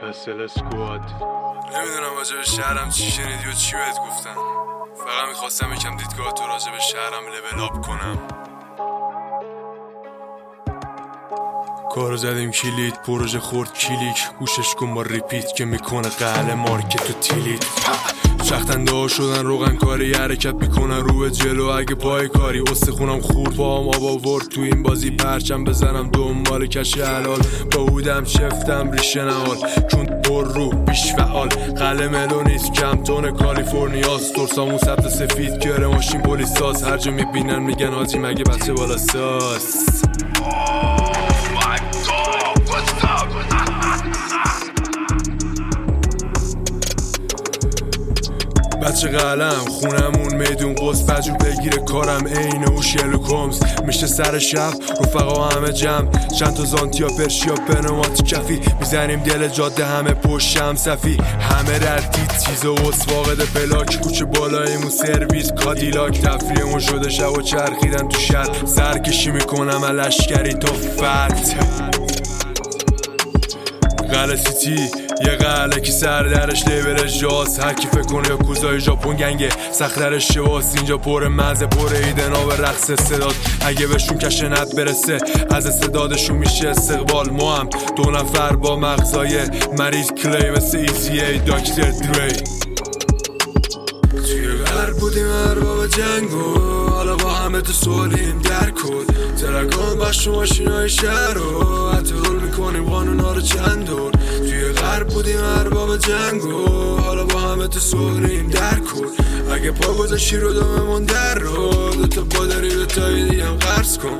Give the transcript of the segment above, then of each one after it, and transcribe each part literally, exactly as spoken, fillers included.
کسل اسکواد. نمیدونم راجع به شهرم چی شنیدی و چی بهت گفتم. فقط میخواستم یکم دیدگاه تو راجع به شهرم لول آپ کنم. کارو زدیم کلید، پروژه خورد کلیک، گوشش کن با ریپیت که میکنه قهل مارکت و تیلیت. شختنده ها شدن روغن کاری، حرکت میکنن رو به جلو اگه پای کاری. استخونم خورد با هم آب آورد تو این بازی، پرچم بزنم دنبال کش حلال. با بودم شفتم ریشه نهال چون پر رو بیش فعال. قلعه ملو نیست کمتون کالیفورنیاست، ترسامون سبت سفید گره ماشین پلیس ساز. هر جا میبینن میگن حاجی مگه بچه بالا ساز. بچه قلم خونمون میدون قصد بجور بگیره کارم عین او شرلوک هولمز. میشه سر شب رفقا همه جمع، چند تا زانتیا پرشیا پنوماتی کفی. میزنیم دل جاده همه پشت هم صفی، همه ردید تیز و اسواقد پلاک. کوچه بالایمون سرویس کادیلاک، تفریحمون شده شب و چرخیدن تو شهر. سرکشی میکنم لشکری تا فرد قلعه سیتی، یه قلعه که سر درش لیبلش جاست. هر کی فکر کنه یا کوزای ژاپن گنگه سخترش شواست. اینجا پر مزه پر ایدنا به رقص استعداد، اگه بهشون کش ند برسه از استعدادشون میشه استقبال. ما هم دو نفر با مغزای مریض کلی مثل ایزی ای داکتر دری. توی غرب بودیم ارباب جنگو، حالا با همه تو سولیم در کن. ترکان بخش و ماشینای شهر رو حتی رول میکنیم قانونا رو چند دور. توی غرب بودیم ارباب جنگو، حالا با همه تو سولیم در کن. اگه پا گذاشی رو دوممون در رو، دوتا پا داری دوتایی دیگه هم قرض کن.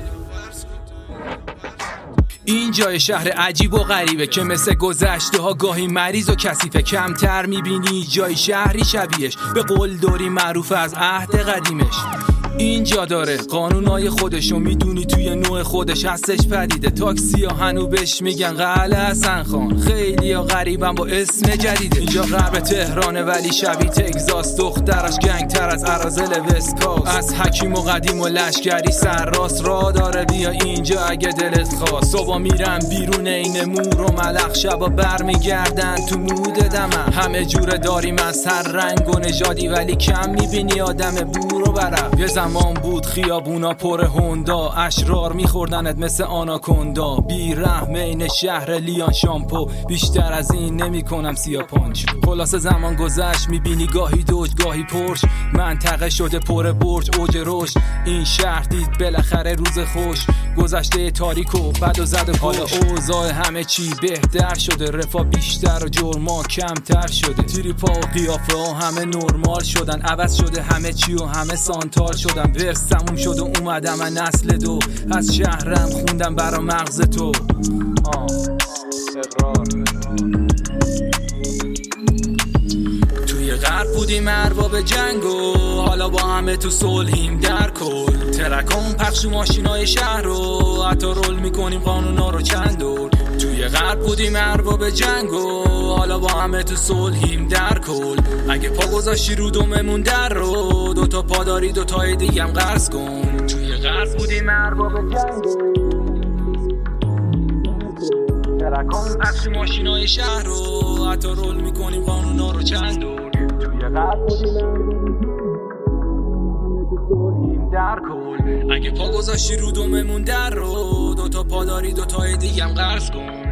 این جای شهر عجیب و غریبه که مثل گذشته ها گاهی مریض و کثیفه. کمتر میبینی جای شهری شبیهش، به قول داری معروف از عهد قدیمش. اینجا داره قانونای خودشو، میدونی توی نوع خودش هستش پدیده. تاکسی ها هنو بهش میگن قلعه حسن خان، خیلی ها غریبن با اسم جدیده. اینجا غرب تهرانه ولی شبیه تگزاس، دخترش گنگ تر از اراذل وسکاس. از حکیم و قدیم و لشکری سرراست را داره، بیا اینجا اگه دلت خواست. صبح میرن بیرون این مور و ملخ، شبا برمیگردن تو مود دمم. همه جوره داریم از هر رنگ و نژادی ولی کم میبینی آدم بور و برق. یه زمان بود خیابونا پر هوندا، اشرار میخوردنت مثل آناکوندا. بی رحم این شهر لیان شامپو، بیشتر از این نمی کنم سیا پانچ. خلاص زمان گذشت میبینی گاهی دوج گاهی پرش، منطقه شده پر برج اوج رشد. این شهر دید بالاخره روز خوش، گذشته تاریک و بد و زد و حالا اوضاع همه چی بهتر شده. رفاه بیشتر و جرما کمتر شده، تریپا و قیافه ها همه نرمال شدن. عوض شده همه چی و همه سانتال شدن. ورس تموم شد و اومدم من نسل دو، از شهرم خوندم برا مغز تو. آه اقرار. توی غرب بودیم ارباب جنگو، حالا با همه تو صلحیم در کل. ترکان پخش و ماشینای شهر رو حتی رول میکنیم قانونا رو چند دور. توی غرب بودیم ارباب جنگو، حالا با همه تو صلحیم در کل. اگه پا گذاشتی رو دوممون در رو، دوتا پا داری دوتای دیگه هم قرض کن. توی غرب بودیم ارباب جنگو، ترکان پخش ماشینای شهر رو حتی رول میکنیم قانونا رو چند دور. توی غرب بودیم در کل. اگه پا گذاشتی رو دوممون در رو، دوتا پا داری دوتای دیگه هم قرض کن.